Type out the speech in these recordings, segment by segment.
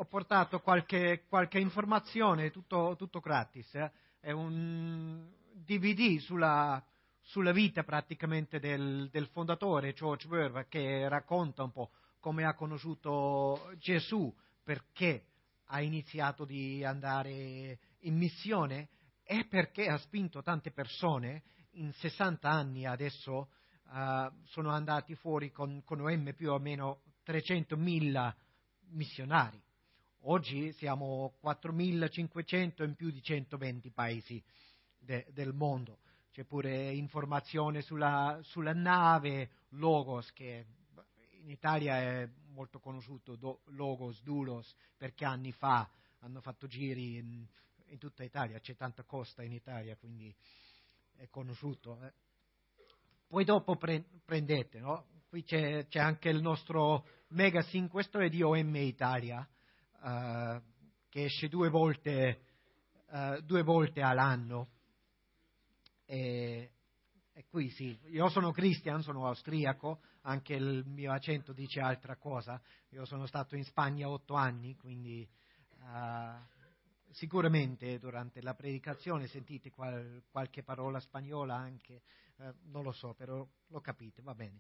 ho portato qualche informazione, tutto gratis. È un DVD sulla vita praticamente del fondatore George Verwer, che racconta un po' come ha conosciuto Gesù, perché ha iniziato di andare in missione e perché ha spinto tante persone. In 60 anni adesso sono andati fuori con OM più o meno 300.000 missionari. Oggi siamo 4.500 in più di 120 paesi del mondo. C'è pure informazione sulla nave Logos, che in Italia è molto conosciuto, Logos, Doulos, perché anni fa hanno fatto giri in tutta Italia, c'è tanta costa in Italia, quindi è conosciuto. Poi dopo prendete, no? Qui c'è anche il nostro magazine, questo è di OM Italia, che esce due volte all'anno. E qui sì, io sono Christian, sono austriaco, anche il mio accento dice altra cosa. Io sono stato in Spagna 8 anni, quindi sicuramente durante la predicazione sentite qualche parola spagnola anche, non lo so, però lo capite, va bene.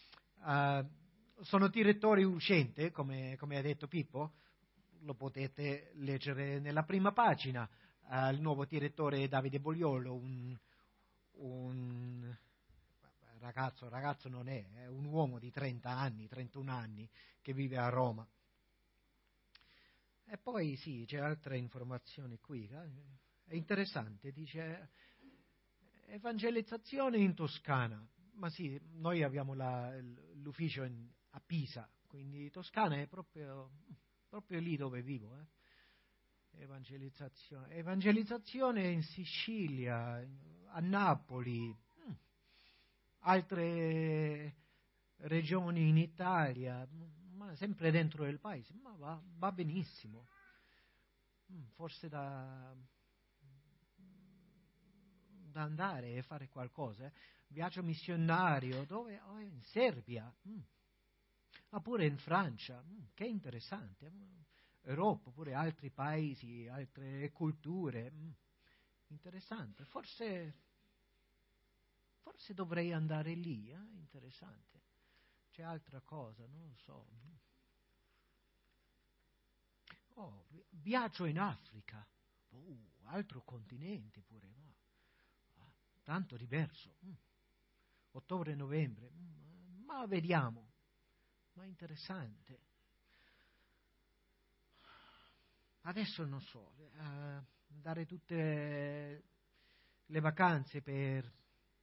Sono direttore uscente, come ha detto Pippo, lo potete leggere nella prima pagina. Il nuovo direttore è Davide Bogliolo, un ragazzo non è un uomo di 30 anni, 31 anni, che vive a Roma. E poi sì, c'è altre informazioni qui, è interessante, dice evangelizzazione in Toscana, ma sì, noi abbiamo l'ufficio a Pisa, quindi Toscana è proprio lì dove vivo. Evangelizzazione in Sicilia, a Napoli, altre regioni in Italia, ma sempre dentro il paese, ma va benissimo. Forse da andare e fare qualcosa. Viaggio missionario, dove? Oh, in Serbia, pure in Francia, che interessante. Europa, pure altri paesi, altre culture, interessante. Forse dovrei andare lì, interessante. C'è altra cosa, non lo so. Oh, viaggio in Africa, altro continente pure, tanto diverso. Ottobre-novembre, ma vediamo, ma interessante. Adesso non so, dare tutte le vacanze per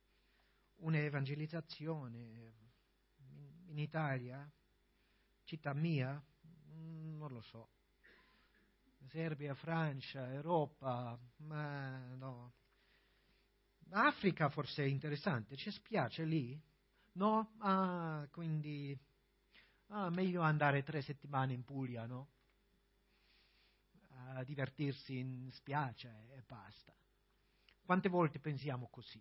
un'evangelizzazione in Italia, città mia, non lo so. Serbia, Francia, Europa, ma no. Africa forse è interessante, ci spiace lì? No? Quindi meglio andare 3 settimane in Puglia, no? A divertirsi in spiaggia e basta. Quante volte pensiamo così?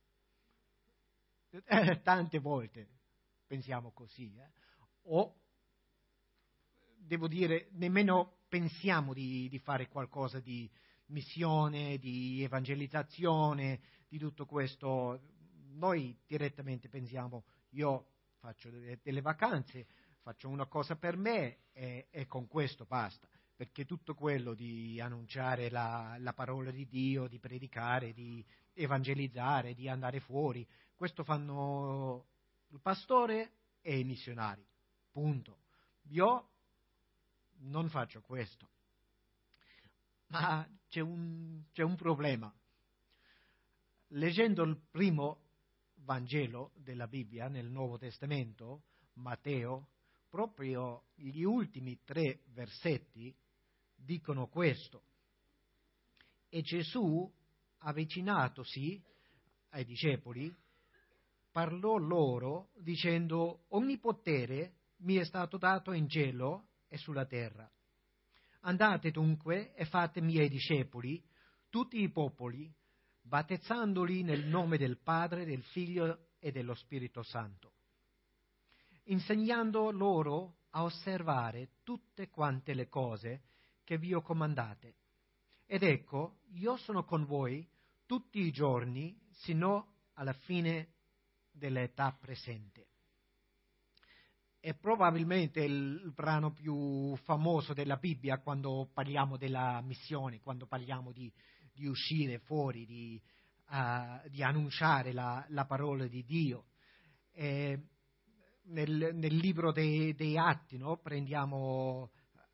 Tante volte pensiamo così, o devo dire nemmeno pensiamo di fare qualcosa di missione, di evangelizzazione, di tutto questo. Noi direttamente pensiamo: io faccio delle vacanze, faccio una cosa per me e con questo basta, perché tutto quello di annunciare la parola di Dio, di predicare, di evangelizzare, di andare fuori, questo fanno il pastore e i missionari, punto. Io non faccio questo, ma c'è un problema. Leggendo il primo Vangelo della Bibbia nel Nuovo Testamento, Matteo, proprio gli ultimi 3 versetti dicono questo: e Gesù, avvicinatosi ai discepoli, parlò loro dicendo: ogni potere mi è stato dato in cielo e sulla terra. Andate dunque e fate miei discepoli tutti i popoli, battezzandoli nel nome del Padre, del Figlio e dello Spirito Santo, insegnando loro a osservare tutte quante le cose che vi ho comandate. Ed ecco, io sono con voi tutti i giorni, sino alla fine dell'età presente. È probabilmente il brano più famoso della Bibbia quando parliamo della missione, quando parliamo di uscire fuori, di annunciare la parola di Dio. Nel libro dei Atti, no? Prendiamo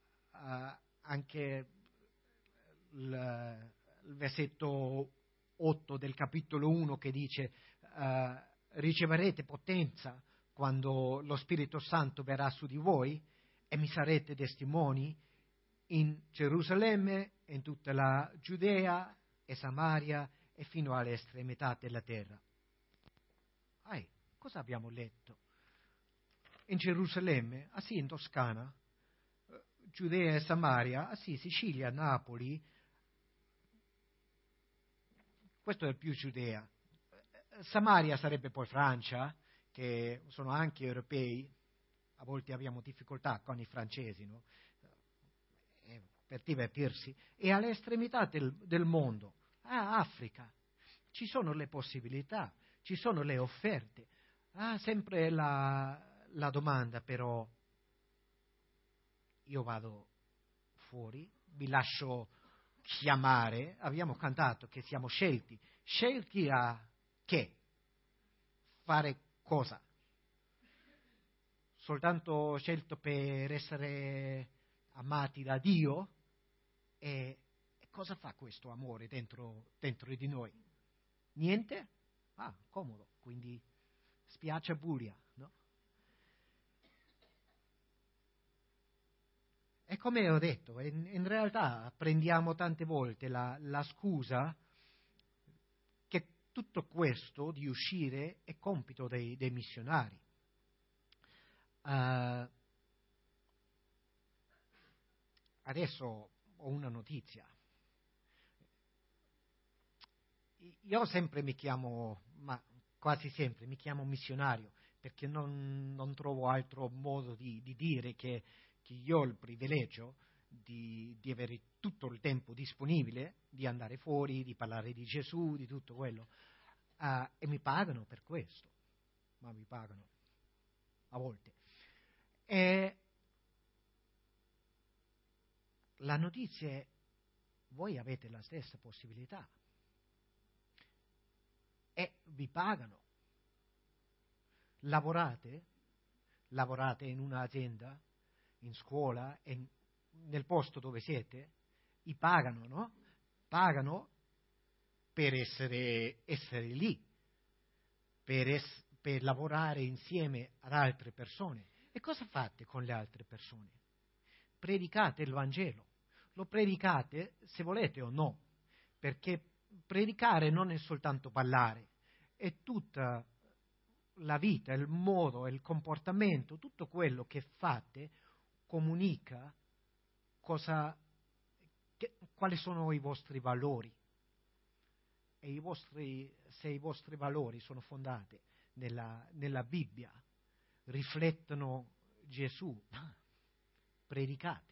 anche il versetto 8 del capitolo 1 che dice riceverete potenza quando lo Spirito Santo verrà su di voi e mi sarete testimoni in Gerusalemme, in tutta la Giudea e Samaria e fino alle estremità della terra. Cosa abbiamo letto? In Gerusalemme? Ah sì, in Toscana, Giudea e Samaria, ah sì, Sicilia, Napoli. Questo è più Giudea. Samaria sarebbe poi Francia, che sono anche europei. A volte abbiamo difficoltà con i francesi, no? Per divertirsi. E alle estremità del mondo, Africa, ci sono le possibilità, ci sono le offerte. Sempre la domanda, però, io vado fuori, vi lascio chiamare, abbiamo cantato che siamo scelti a che? Fare cosa? Soltanto scelto per essere amati da Dio? E cosa fa questo amore dentro di noi? Niente? Comodo, quindi spiaggia buia, no? E come ho detto, in realtà prendiamo tante volte la scusa che tutto questo di uscire è compito dei missionari. Adesso ho una notizia. Io sempre mi chiamo, ma quasi sempre mi chiamo missionario, perché non trovo altro modo di dire che io ho il privilegio di avere tutto il tempo disponibile, di andare fuori, di parlare di Gesù, di tutto quello. E mi pagano per questo, ma mi pagano a volte. E la notizia è: voi avete la stessa possibilità e vi pagano. Lavorate in un'azienda, in scuola, e nel posto dove siete, vi pagano, no? Pagano per essere lì, per lavorare insieme ad altre persone. E cosa fate con le altre persone? Predicate il Vangelo. Lo predicate se volete o no, perché predicare non è soltanto parlare, è tutta la vita, il modo, il comportamento, tutto quello che fate comunica quali sono i vostri valori. E se i vostri valori sono fondati nella Bibbia, riflettono Gesù, predicate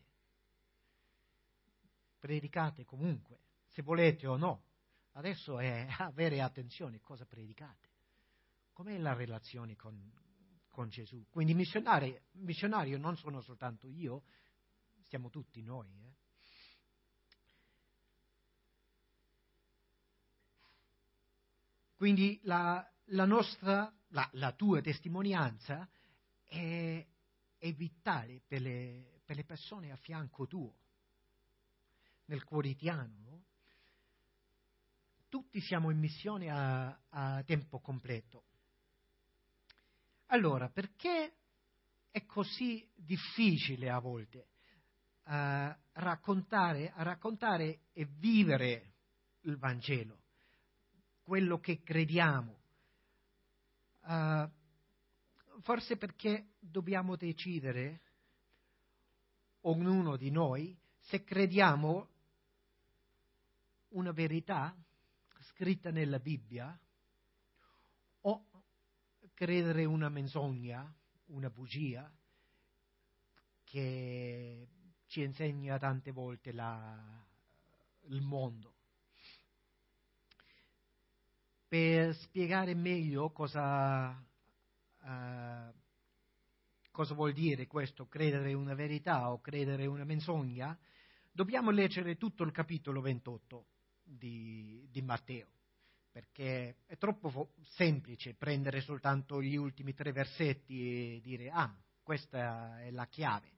comunque, se volete o no. Adesso è avere attenzione cosa predicate. Com'è la relazione con Gesù? Quindi missionario non sono soltanto io, siamo tutti noi. Quindi la tua testimonianza è vitale per le persone a fianco tuo, nel quotidiano, no? Tutti siamo in missione a tempo completo. Allora, perché è così difficile a volte raccontare e vivere il Vangelo, quello che crediamo? Forse perché dobbiamo decidere, ognuno di noi, se crediamo una verità scritta nella Bibbia o credere una menzogna, una bugia, che ci insegna tante volte il mondo. Per spiegare meglio cosa vuol dire questo, credere una verità o credere una menzogna, dobbiamo leggere tutto il capitolo 28 di Matteo, perché è troppo semplice prendere soltanto gli ultimi 3 versetti e dire questa è la chiave.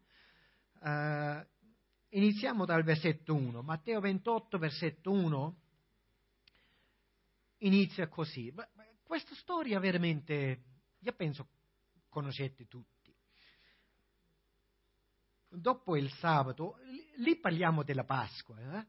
Iniziamo dal versetto 1. Matteo 28, versetto 1, inizia così. Questa storia veramente, io penso, conoscete tutti. Dopo il sabato, lì parliamo della Pasqua.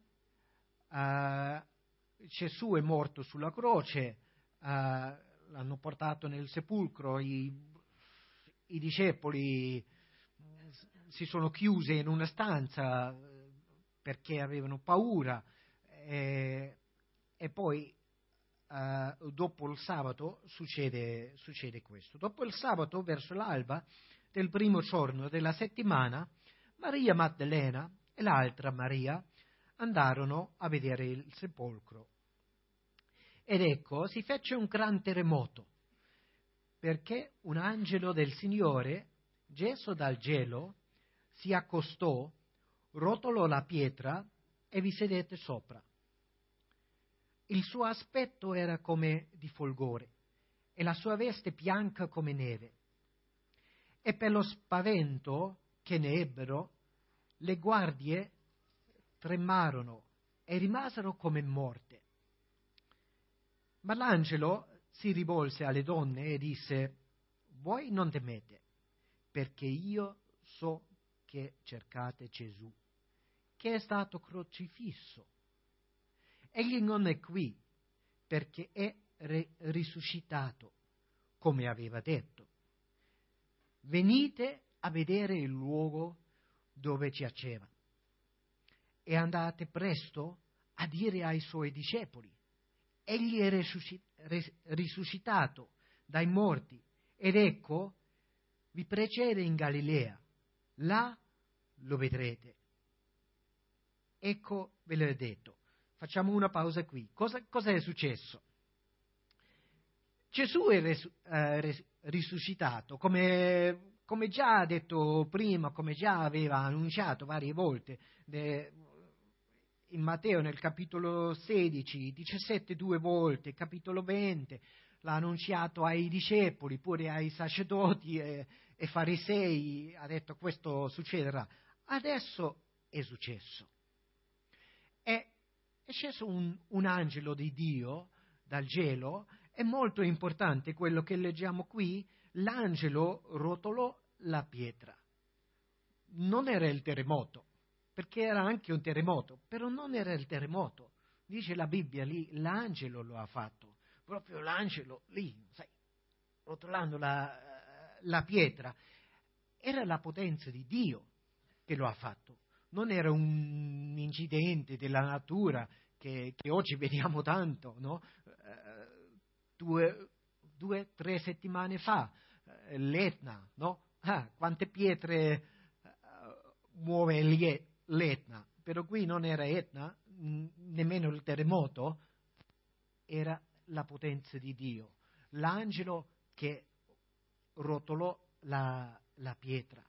Gesù è morto sulla croce, l'hanno portato nel sepolcro, i discepoli si sono chiusi in una stanza perché avevano paura e poi dopo il sabato succede questo. Dopo il sabato, verso l'alba del primo giorno della settimana, Maria Maddalena e l'altra Maria andarono a vedere il sepolcro. Ed ecco, si fece un gran terremoto, perché un angelo del Signore, sceso dal cielo, si accostò, rotolò la pietra e vi sedette sopra. Il suo aspetto era come di folgore e la sua veste bianca come neve. E per lo spavento che ne ebbero, le guardie tremarono e rimasero come morte. Ma l'angelo si rivolse alle donne e disse: voi non temete, perché io so che cercate Gesù, che è stato crocifisso. Egli non è qui, perché è risuscitato, come aveva detto. Venite a vedere il luogo dove giaceva e andate presto a dire ai suoi discepoli: egli è risuscitato dai morti ed ecco vi precede in Galilea, là lo vedrete. Ecco, ve l'ho detto. Facciamo una pausa qui. Cosa è successo? Gesù è risuscitato, come già detto prima, come già aveva annunciato varie volte in Matteo nel capitolo 16, 17 2 volte, capitolo 20, l'ha annunciato ai discepoli, pure ai sacerdoti e farisei, ha detto questo succederà. Adesso è successo. È sceso un angelo di Dio dal cielo. È molto importante quello che leggiamo qui. L'angelo rotolò la pietra. Non era il terremoto, perché era anche un terremoto, però non era il terremoto. Dice la Bibbia lì, l'angelo lo ha fatto. Proprio l'angelo lì, sai, rotolando la pietra. Era la potenza di Dio che lo ha fatto. Non era un incidente della natura che oggi vediamo tanto, no? 2-3 settimane fa, l'Etna, no? Quante pietre muove l'Etna, però qui non era Etna, nemmeno il terremoto, era la potenza di Dio, l'angelo che rotolò la pietra.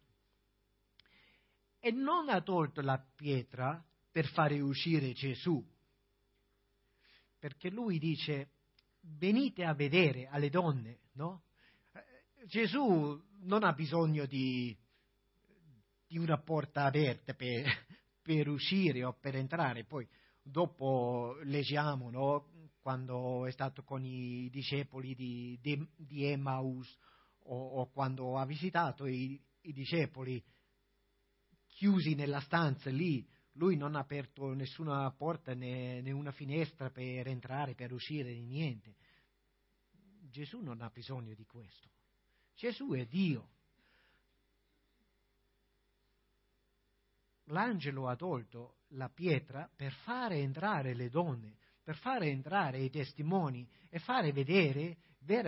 E non ha tolto la pietra per fare uscire Gesù, perché lui dice: venite a vedere alle donne, no? Gesù non ha bisogno di una porta aperta per uscire o per entrare. Poi dopo leggiamo, no? Quando è stato con i discepoli di Emmaus o quando ha visitato i discepoli chiusi nella stanza lì, lui non ha aperto nessuna porta né una finestra per entrare, per uscire, niente. Gesù non ha bisogno di questo. Gesù è Dio. L'angelo ha tolto la pietra per fare entrare le donne, per fare entrare i testimoni e fare vedere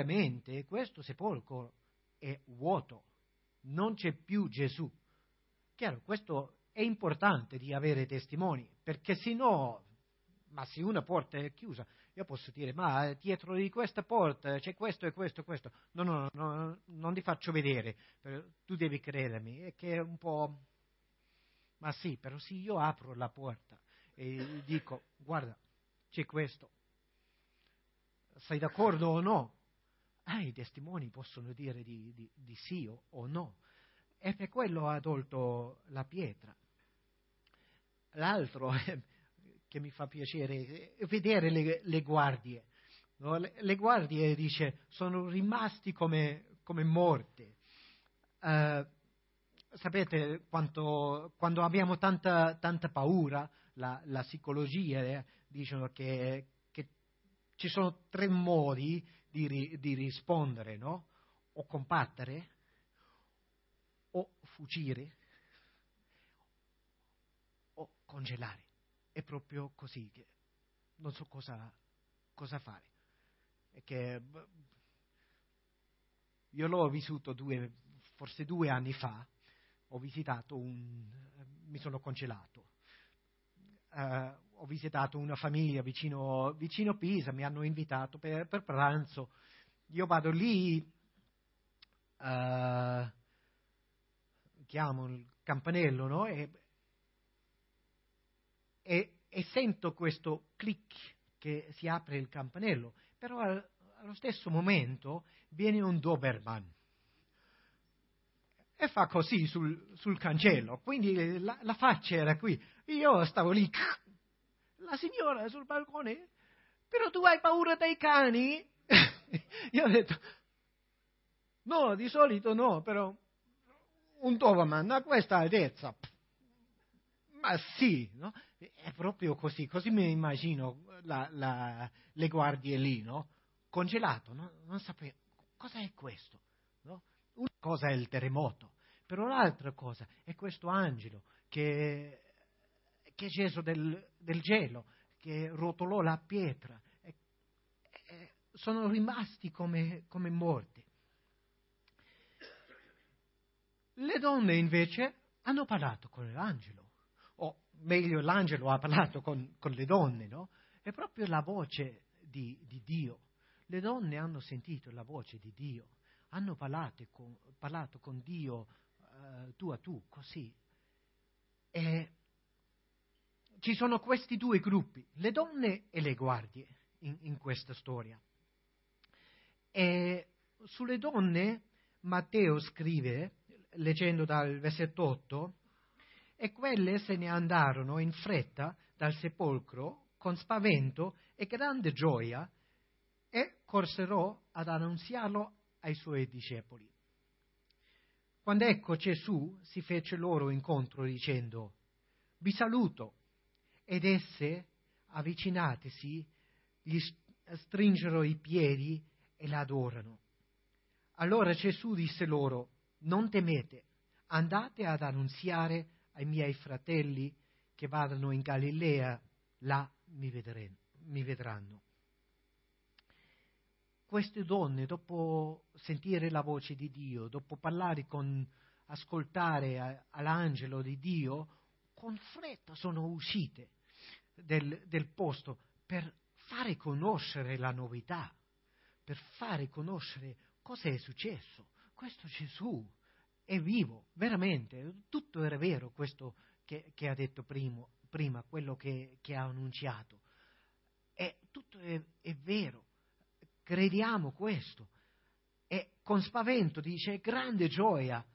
veramente questo sepolcro è vuoto, non c'è più Gesù. Chiaro, questo è importante di avere testimoni, perché se no, ma se una porta è chiusa, io posso dire, ma dietro di questa porta c'è questo e questo e questo. No, non ti faccio vedere, tu devi credermi. È che è un po'... Ma sì, però se io apro la porta e dico, guarda, c'è questo, sei d'accordo o no? I testimoni possono dire di sì o no. E per quello ha tolto la pietra. L'altro che mi fa piacere è vedere le guardie. No? Le guardie, dice, sono rimasti come morte. Sapete quando abbiamo tanta paura, la psicologia dicono che ci sono 3 modi di rispondere, no? O combattere, o fuggire, o congelare. È proprio così che non so cosa fare. È che io l'ho vissuto forse 2 anni fa, ho visitato mi sono congelato. Ho visitato una famiglia vicino Pisa, mi hanno invitato per pranzo. Io vado lì, chiamo il campanello, no? E sento questo click che si apre il campanello, però allo stesso momento viene un Doberman e fa così sul cancello, quindi la faccia era qui. Io stavo lì, la signora sul balcone, però tu hai paura dei cani? Io ho detto, no, di solito no, però un Doberman a questa altezza, ma sì, no? È proprio così mi immagino le guardie lì, no? Congelato, no? Non sapevo, cosa è questo, no? Una cosa è il terremoto, però l'altra cosa è questo angelo che è sceso del gelo, che rotolò la pietra, sono rimasti come morti. Le donne invece hanno parlato con l'angelo, o meglio l'angelo ha parlato con le donne, no? È proprio la voce di Dio. Le donne hanno sentito la voce di Dio, hanno parlato con Dio tu a tu, così. E ci sono questi 2 gruppi, le donne e le guardie, in questa storia. E sulle donne Matteo scrive, leggendo dal versetto 8, e quelle se ne andarono in fretta dal sepolcro con spavento e grande gioia e corsero ad annunziarlo ai suoi discepoli. Quando ecco Gesù si fece loro incontro dicendo, vi saluto, ed esse, avvicinatisi, gli stringono i piedi e l'adorano. Allora Gesù disse loro, non temete, andate ad annunziare ai miei fratelli che vadano in Galilea, là mi vedranno. Queste donne, dopo sentire la voce di Dio, dopo ascoltare all'angelo di Dio, con fretta sono uscite del posto per fare conoscere la novità, per fare conoscere cosa è successo. Questo Gesù è vivo, veramente, tutto era vero questo che ha detto prima, quello che ha annunciato. Tutto è vero, crediamo questo. E con spavento, dice, grande gioia,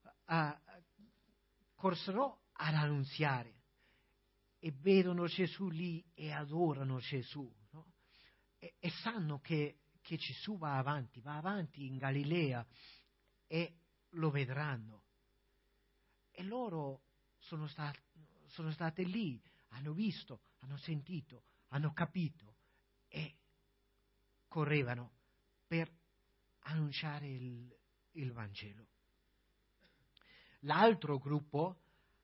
corsero ad annunziare. E vedono Gesù lì e adorano Gesù, no? E sanno che Gesù va avanti in Galilea e lo vedranno. E loro sono state lì, hanno visto, hanno sentito, hanno capito e correvano per annunciare il Vangelo. L'altro gruppo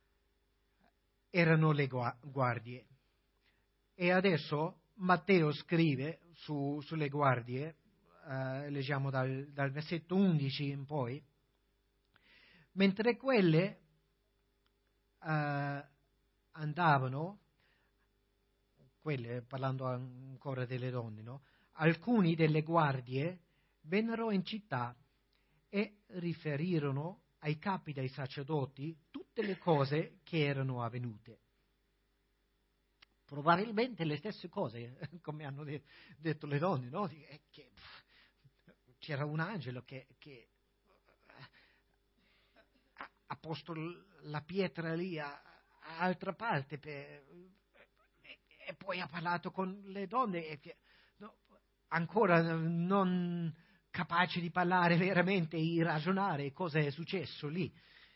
erano le guardie. E adesso Matteo scrive sulle guardie, leggiamo dal versetto 11 in poi, mentre quelle andavano, quelle, parlando ancora delle donne, no? Alcuni delle guardie vennero in città e riferirono ai capi dei sacerdoti tutte le cose che erano avvenute. Probabilmente le stesse cose, come hanno detto le donne, no? Che c'era un angelo che ha posto la pietra lì a altra parte e poi ha parlato con le donne e no, ancora non capaci di parlare veramente e ragionare cosa è successo lì.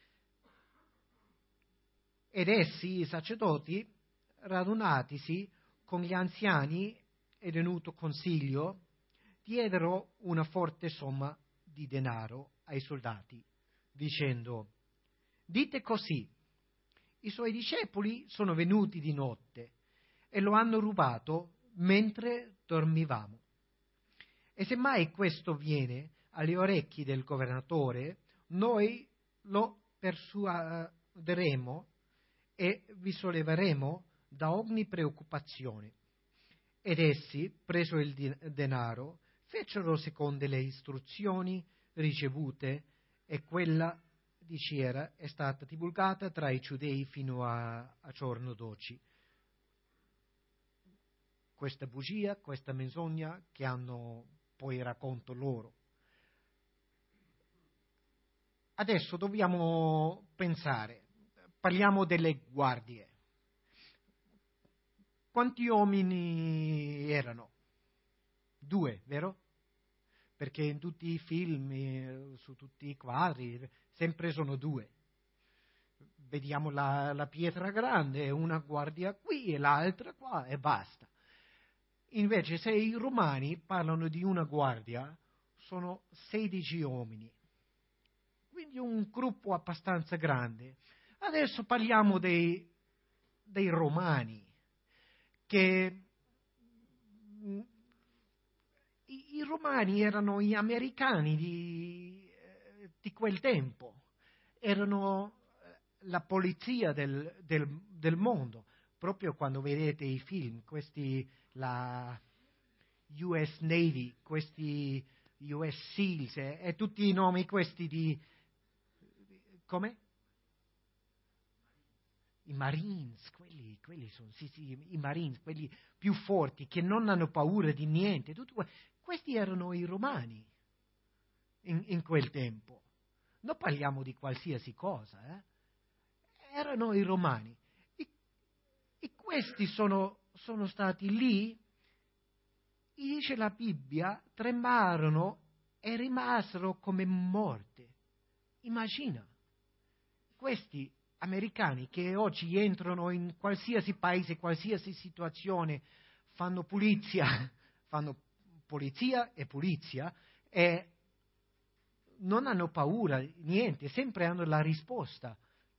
Ed essi, i sacerdoti, radunatisi con gli anziani e tenuto consiglio, diedero una forte somma di denaro ai soldati, dicendo: dite così, i suoi discepoli sono venuti di notte e lo hanno rubato mentre dormivamo. E se mai questo viene alle orecchie del governatore, noi lo persuaderemo e vi solleveremo da ogni preoccupazione. Ed essi, preso il denaro, fecero secondo le istruzioni ricevute, e quella di Ciera è stata divulgata tra i giudei fino a giorno d'oggi. Questa bugia, questa menzogna che hanno poi racconto loro. Adesso dobbiamo pensare, parliamo delle guardie. Quanti uomini erano? 2, vero? Perché in tutti i film, su tutti i quadri, sempre sono 2. Vediamo la pietra grande, una guardia qui e l'altra qua e basta. Invece se i romani parlano di una guardia, sono 16 uomini. Quindi un gruppo abbastanza grande. Adesso parliamo dei romani, che i romani erano gli americani di quel tempo, erano la polizia del mondo. Proprio quando vedete i film, la US Navy, questi US SEALs e tutti i nomi questi come? I Marines, quelli sono, sì, i Marines, quelli più forti, che non hanno paura di niente. Questi erano i romani in quel tempo. Non parliamo di qualsiasi cosa, erano i romani. E questi sono stati lì, dice la Bibbia, tremarono e rimasero come morti. Immagina, questi americani che oggi entrano in qualsiasi paese, qualsiasi situazione, fanno polizia e non hanno paura, niente, sempre hanno la risposta.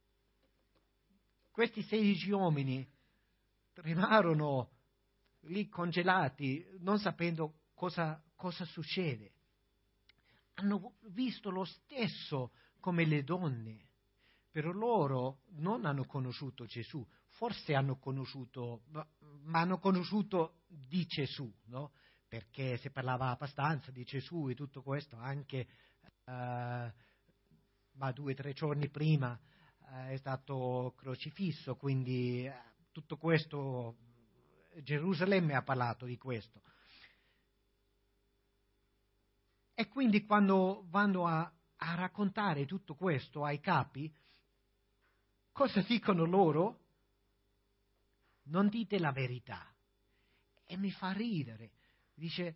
Questi 16 uomini rimasero lì congelati, non sapendo cosa succede. Hanno visto lo stesso come le donne. Però loro non hanno conosciuto Gesù, forse hanno conosciuto, ma hanno conosciuto di Gesù, no? Perché si parlava abbastanza di Gesù e tutto questo, anche ma 2 o 3 giorni prima è stato crocifisso, quindi tutto questo, Gerusalemme ha parlato di questo. E quindi quando vanno a raccontare tutto questo ai capi, cosa dicono loro? Non dite la verità. E mi fa ridere. Dice,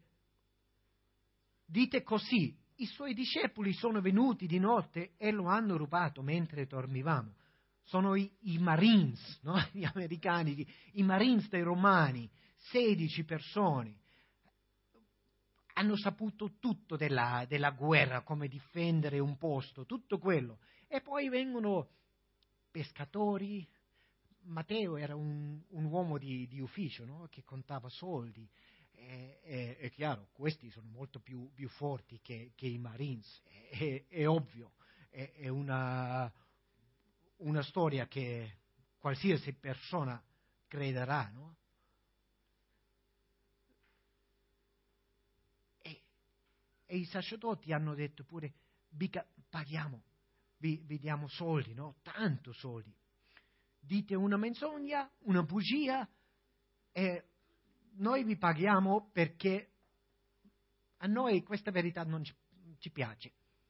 dite così, i suoi discepoli sono venuti di notte e lo hanno rubato mentre dormivamo. Sono i Marines, no? Gli americani, i Marines dei Romani, 16 persone. Hanno saputo tutto della guerra, come difendere un posto, tutto quello. E poi vengono pescatori. Matteo era un uomo di ufficio, no? Che contava soldi. È chiaro, questi sono molto più forti che i Marines, è ovvio, è una storia che qualsiasi persona crederà, no? E i sacerdoti hanno detto pure, mica paghiamo, vi diamo soldi, no? Tanto soldi. Dite una menzogna, una bugia, e noi vi paghiamo perché a noi questa verità non ci piace.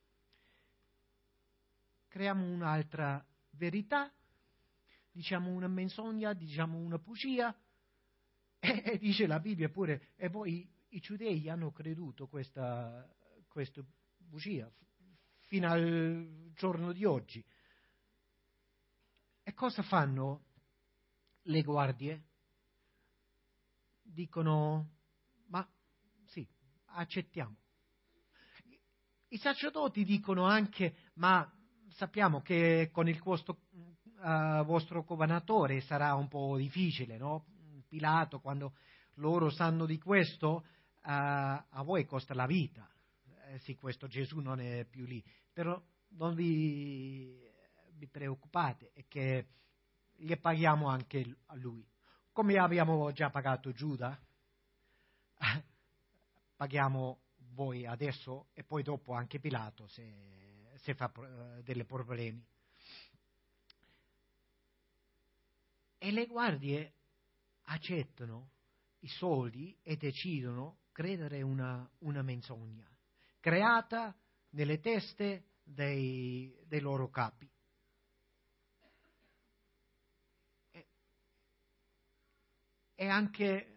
Creiamo un'altra verità, diciamo una menzogna, diciamo una bugia, e dice la Bibbia pure, e poi i giudei hanno creduto questa bugia fino al giorno di oggi. E cosa fanno le guardie? Dicono, ma sì, accettiamo. I sacerdoti dicono anche, ma sappiamo che con il vostro governatore sarà un po' difficile, no? Pilato, quando loro sanno di questo, a voi costa la vita. Sì, questo Gesù non è più lì, però non vi preoccupate, è che gli paghiamo anche a lui. Come abbiamo già pagato Giuda, paghiamo voi adesso e poi dopo anche Pilato se fa dei problemi. E le guardie accettano i soldi e decidono credere una menzogna creata nelle teste dei loro capi. È anche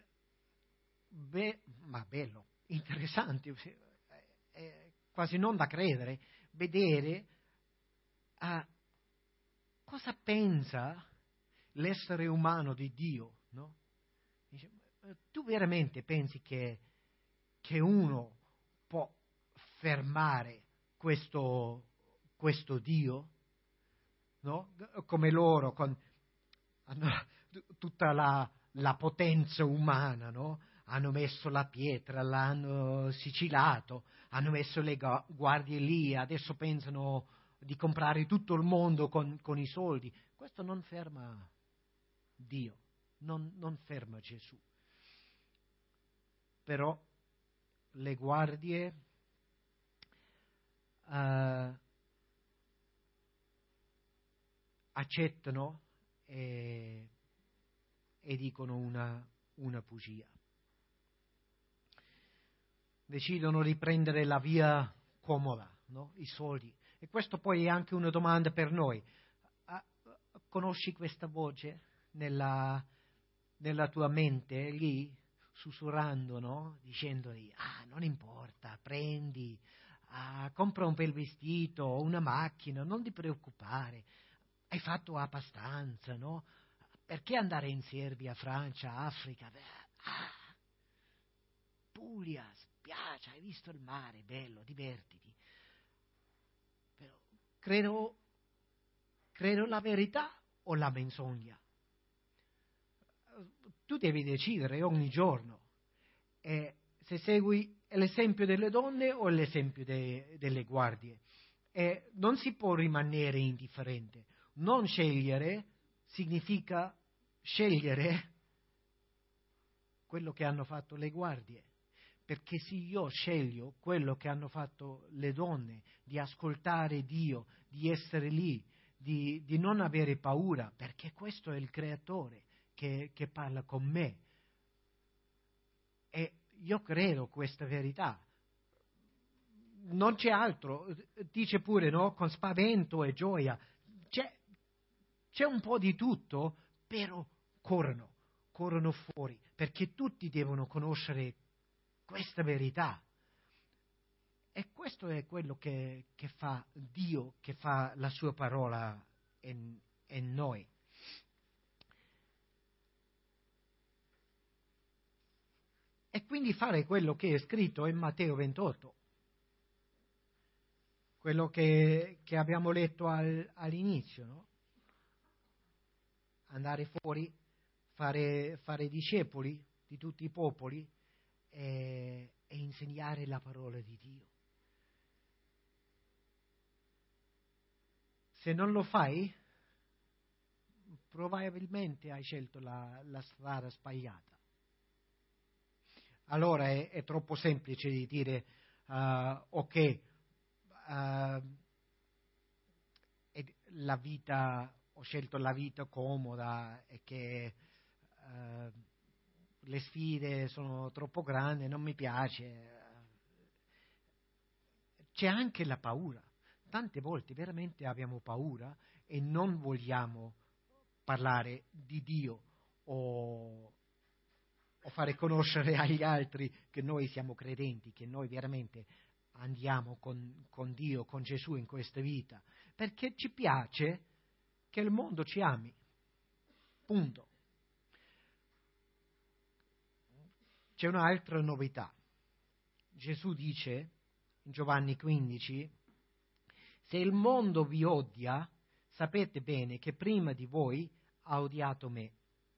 bello, interessante, quasi non da credere, vedere cosa pensa l'essere umano di Dio, no? Dice, tu veramente pensi che uno può fermare questo Dio? No? Come loro, hanno tutta la potenza umana, no? Hanno messo la pietra, l'hanno sigillato, hanno messo le guardie lì, adesso pensano di comprare tutto il mondo con i soldi. Questo non ferma Dio, non ferma Gesù. Però le guardie accettano e dicono una bugia. Decidono di prendere la via comoda, no? I soldi. E questo poi è anche una domanda per noi. Conosci questa voce nella tua mente, lì, sussurrando, no? Dicendogli, non importa, prendi, compra un bel vestito, una macchina, non ti preoccupare, hai fatto abbastanza, no? Perché andare in Serbia, Francia, Africa? Puglia, spiaggia, hai visto il mare, bello, divertiti. Però credo la verità o la menzogna? Tu devi decidere ogni giorno se segui l'esempio delle donne o l'esempio delle guardie. Non si può rimanere indifferente. Non scegliere significa scegliere quello che hanno fatto le guardie. Perché se io sceglio quello che hanno fatto le donne, di ascoltare Dio, di essere lì, di non avere paura, perché questo è il Creatore che parla con me. E io credo questa verità. Non c'è altro. Dice pure, no? Con spavento e gioia. C'è un po' di tutto, però corrono fuori, perché tutti devono conoscere questa verità. E questo è quello che fa Dio, che fa la sua parola in noi. E quindi fare quello che è scritto in Matteo 28, quello che abbiamo letto all'inizio, no? Andare fuori, fare discepoli di tutti i popoli e insegnare la parola di Dio. Se non lo fai, probabilmente hai scelto la strada sbagliata. Allora è troppo semplice di dire, ok, la vita, ho scelto la vita comoda e che le sfide sono troppo grandi, non mi piace. C'è anche la paura. Tante volte veramente abbiamo paura e non vogliamo parlare di Dio o fare conoscere agli altri che noi siamo credenti, che noi veramente andiamo con Dio, con Gesù in questa vita, perché ci piace che il mondo ci ami. Punto. C'è un'altra novità. Gesù dice in Giovanni 15: se il mondo vi odia, sapete bene che prima di voi ha odiato me.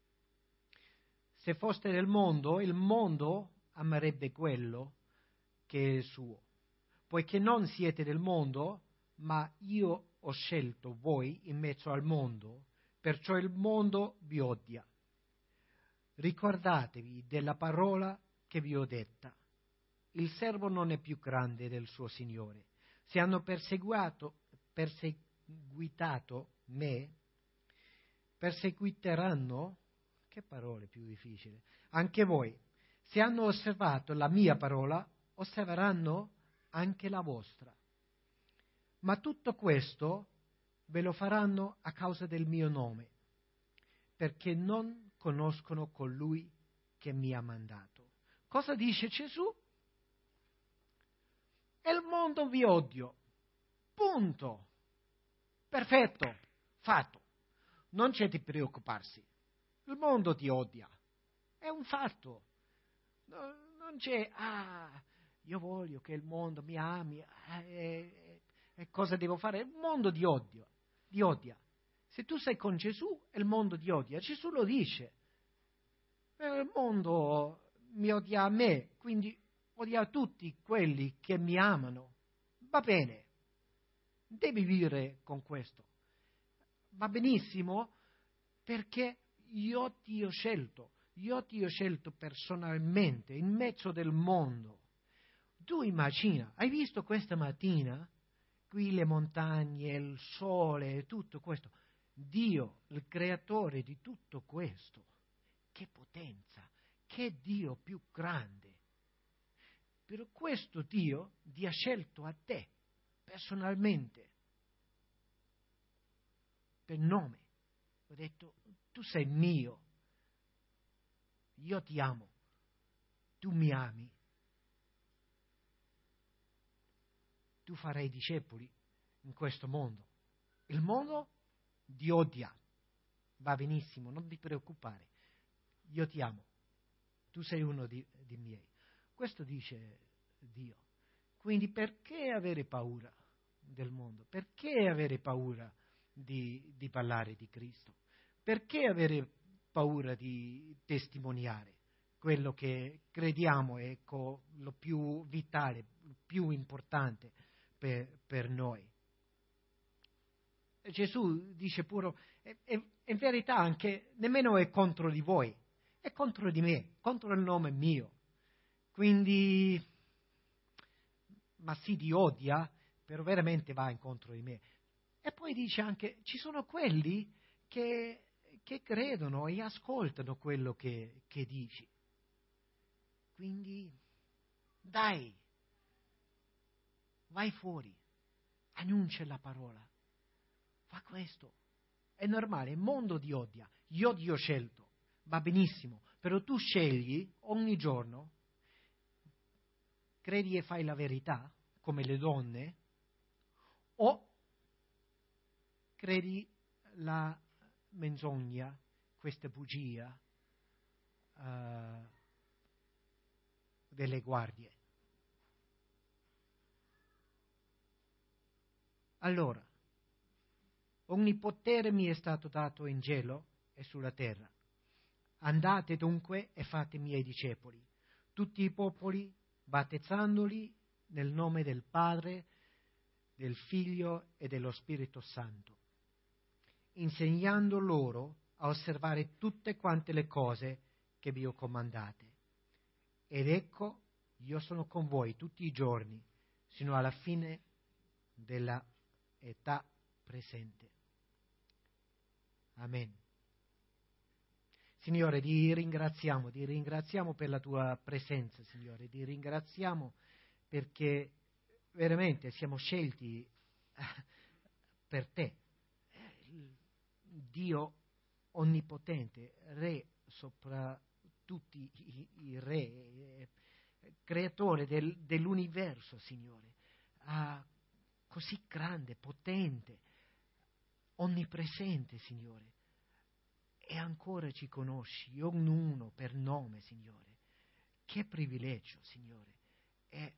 Se foste del mondo, il mondo amerebbe quello che è suo. Poiché non siete del mondo, ma io ho scelto voi in mezzo al mondo, perciò il mondo vi odia. Ricordatevi della parola che vi ho detta. Il servo non è più grande del suo Signore. Se hanno perseguitato me, perseguiteranno, che parole più difficili, anche voi. Se hanno osservato la mia parola, osserveranno anche la vostra. Ma tutto questo ve lo faranno a causa del mio nome, perché non conoscono colui che mi ha mandato. Cosa dice Gesù? E il mondo vi odio. Punto. Perfetto. Fatto. Non c'è di preoccuparsi. Il mondo ti odia. È un fatto. Non c'è, io voglio che il mondo mi ami, e cosa devo fare? Il mondo ti odia. Se tu sei con Gesù, il mondo ti odia. Gesù lo dice. Il mondo mi odia a me, quindi odia tutti quelli che mi amano. Va bene, devi vivere con questo. Va benissimo, perché io ti ho scelto personalmente in mezzo del mondo. Tu immagina, hai visto questa mattina qui le montagne, il sole, tutto questo. Dio, il creatore di tutto questo, che potenza, che Dio più grande. Per questo Dio ti ha scelto a te personalmente, per nome. Ho detto, tu sei mio, io ti amo, tu mi ami, tu farai discepoli in questo mondo. Il mondo ti odia, va benissimo, non ti preoccupare, io ti amo, tu sei uno di miei. Questo dice Dio. Quindi perché avere paura del mondo? Perché avere paura di parlare di Cristo? Perché avere paura di testimoniare quello che crediamo è lo più vitale, più importante per noi? Gesù dice pure, in verità anche nemmeno è contro di voi, è contro di me, contro il nome mio. Quindi, ma si ti odia, però veramente va incontro di me. E poi dice anche, ci sono quelli che credono e ascoltano quello che dici. Quindi, dai, vai fuori, annuncia la parola, fa questo. È normale, il mondo ti odia, io ti ho scelto, va benissimo, però tu scegli ogni giorno, credi e fai la verità, come le donne, o credi la menzogna, questa bugia delle guardie. Allora, ogni potere mi è stato dato in cielo e sulla terra. Andate dunque e fate miei discepoli, tutti i popoli, battezzandoli nel nome del Padre, del Figlio e dello Spirito Santo, insegnando loro a osservare tutte quante le cose che vi ho comandate. Ed ecco, io sono con voi tutti i giorni, sino alla fine della età presente. Amen. Signore, ti ringraziamo per la tua presenza, Signore, ti ringraziamo perché veramente siamo scelti per te, Dio onnipotente, Re sopra tutti i re, creatore dell'universo, Signore, così grande, potente, onnipresente, Signore. E ancora ci conosci, ognuno per nome, Signore. Che privilegio, Signore. E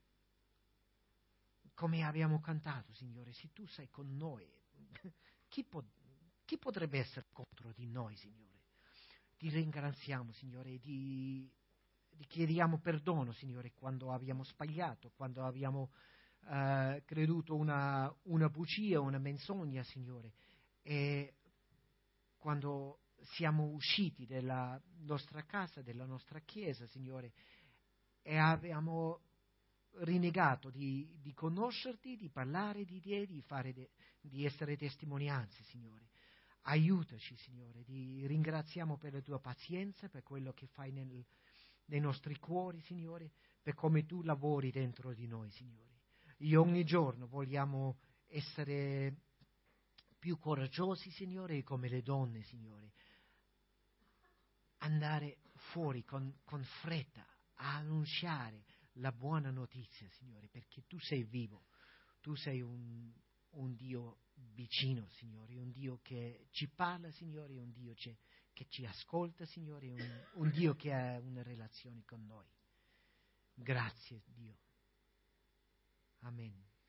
come abbiamo cantato, Signore, se tu sei con noi, chi potrebbe essere contro di noi, Signore? Ti ringraziamo, Signore, ti chiediamo perdono, Signore, quando abbiamo sbagliato, quando abbiamo creduto una bugia, una menzogna, Signore, e quando siamo usciti dalla nostra casa, della nostra chiesa, Signore, e abbiamo rinnegato di conoscerti, di parlare di te, di essere testimonianze, Signore. Aiutaci, Signore, ti ringraziamo per la tua pazienza, per quello che fai nei nostri cuori, Signore, per come tu lavori dentro di noi, Signore. Io ogni giorno vogliamo essere più coraggiosi, Signore, come le donne, Signore. Andare fuori con fretta a annunciare la buona notizia, Signore, perché tu sei vivo, tu sei un Dio vicino, Signore, un Dio che ci parla, Signore, un Dio che ci ascolta, Signore, un Dio che ha una relazione con noi. Grazie, Dio. Amen.